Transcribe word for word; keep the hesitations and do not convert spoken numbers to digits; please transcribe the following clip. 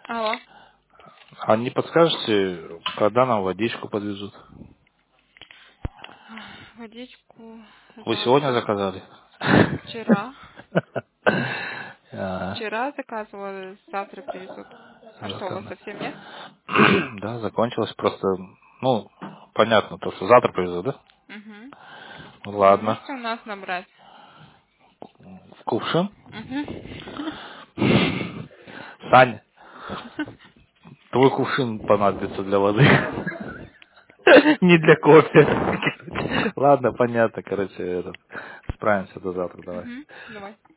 Алло. А не подскажете, когда нам водичку подвезут? Водичку Вы сегодня завтра. заказали? Вчера. А, Вчера заказывала, завтра привезут. А что, у вас завтра. совсем нет? Да, закончилось просто, ну, понятно, то, что завтра привезут, да? Угу. Ну, Вы ладно. можете у нас набрать? В кувшин? Угу. Сань, твой кувшин понадобится для воды. Не для кофе. Ладно, понятно, короче, этот, справимся до завтра, давай. Угу. Давай.